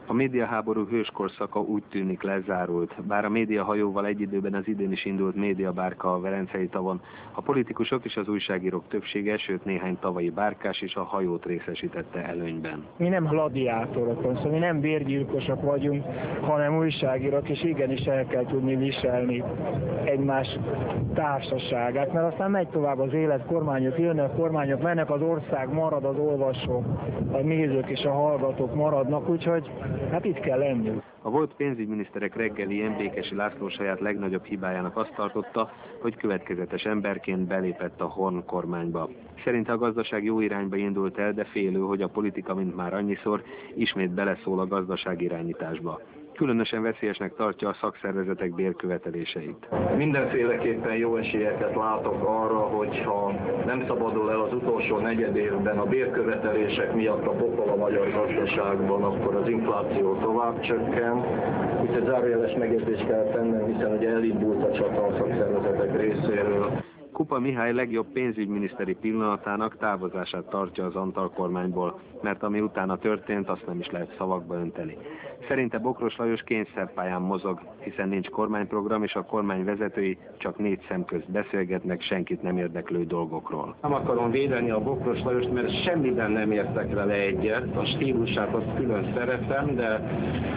A médiaháború hőskorszaka úgy tűnik lezárult, bár a médiahajóval egy időben az idén is indult médiabárka a Velencei tavon. A politikusok és az újságírók többsége, sőt néhány tavalyi bárkás is a hajót részesítette előnyben. Mi nem gladiátorok, szóval mi nem bérgyilkosok vagyunk, hanem újságírók, és igenis el kell tudni viselni egymás társaságát, mert aztán megy tovább az élet, kormányok jönnek, kormányok mennek, az ország marad, az olvasók, a nézők és a hallgatók maradnak, úgyhogy hát itt kell lennünk. A volt pénzügyminiszterek reggelien Békesi László saját legnagyobb hibájának azt tartotta, hogy következetes emberként belépett a Horn kormányba. Szerinte a gazdaság jó irányba indult el, de félő, hogy a politika, mint már annyiszor, ismét beleszól a gazdaság irányításba. Különösen veszélyesnek tartja a szakszervezetek bérköveteléseit. Mindenféleképpen jó esélyeket látok arra, hogyha nem szabadul el az utolsó negyed évben a bérkövetelések miatt a pokol a magyar gazdaságban, akkor az infláció tovább csökken. Úgyhogy zárójeles megjegyzést kell tennem, hiszen ugye elindult a csata a szakszervezetek részéről. Kupa Mihály legjobb pénzügyminiszteri pillanatának távozását tartja az Antal kormányból, mert ami utána történt, azt nem is lehet szavakba önteni. Szerinte Bokros Lajos kényszerpályán mozog, hiszen nincs kormányprogram, és a kormány vezetői csak négy szem közt beszélgetnek senkit nem érdeklő dolgokról. Nem akarom védeni a Bokros Lajost, mert semmiben nem értek vele egyet. A stílusát azt külön szeretem, de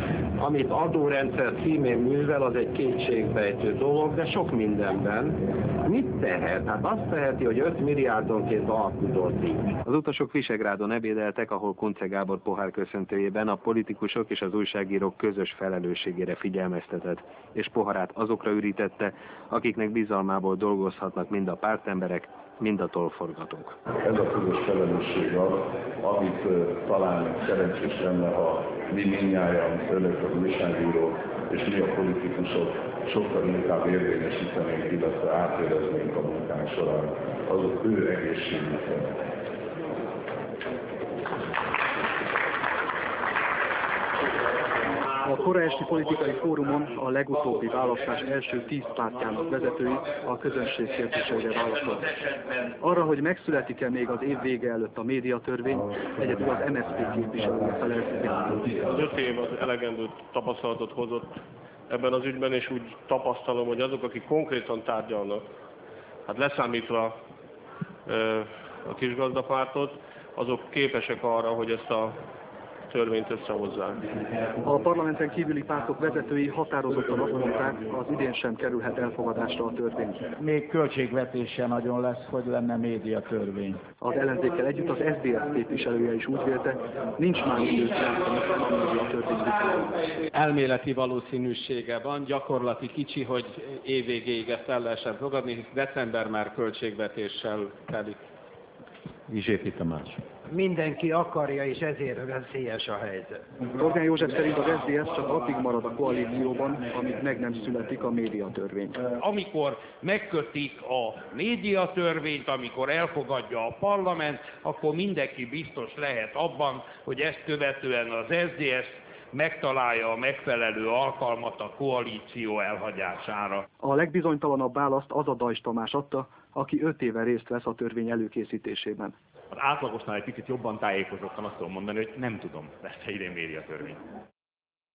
amit adórendszer címén művel, az egy kétségbejtő dolog, de sok mindenben. Mit tehet? Hát azt teheti, hogy 5 milliárdonként alkudozik. Az utasok Visegrádon ebédeltek, ahol Kunce Gábor pohárköszöntőjében a politikusok és az újságírók közös felelősségére figyelmeztetett, és poharát azokra ürítette, akiknek bizalmából dolgozhatnak mind a pártemberek, mind a tollforgatók. Ez a közös felelősség az, amit talán szerencsés lenne, ha mi mindnyájan, önök az újságírók és mi a politikusok sokkal inkább érvényesítenénk, illetve átéreznénk a munkánk során azok ő egészségüket. A kora esti politikai fórumon a legutóbbi választás első 10 pártjának vezetői a közönség kérdéseire válaszoltak. Arra, hogy megszületik-e még az év vége előtt a médiatörvény, egyedül az MSZP képviselője felelt. Az 5 év az elegendő tapasztalatot hozott ebben az ügyben, és úgy tapasztalom, hogy azok, akik konkrétan tárgyalnak, hát leszámítva a kisgazdapártot, azok képesek arra, hogy ezt a törvényt összehozzák. A parlamenten kívüli pártok vezetői határozottan azt mondták, az idén sem kerülhet elfogadásra a törvény. Még költségvetése nagyon lesz, hogy lenne médiatörvény. Az ellenzékkel együtt az SZDSZ képviselője is úgy vélte, nincs már időt játszani a médiatörvény vitáján. Elméleti valószínűsége van, gyakorlati kicsi, hogy évvégéig ezt el lehessen fogadni, hisz december már költségvetéssel telik. Izsépi Tamás. Mindenki akarja, és ezért veszélyes a helyzet. Orbán József szerint az SZDSZ csak addig marad a koalícióban, amíg meg nem születik a médiatörvény. Amikor megkötik a médiatörvényt, amikor elfogadja a parlament, akkor mindenki biztos lehet abban, hogy ezt követően az SZDSZ megtalálja a megfelelő alkalmat a koalíció elhagyására. A legbizonytalanabb választ az a Dajs Tamás adta, aki 5 éve részt vesz a törvény előkészítésében. Az átlagosnál egy picit jobban tájékozottan azt tudom mondani, hogy nem tudom, lesz-e idén médiatörvény.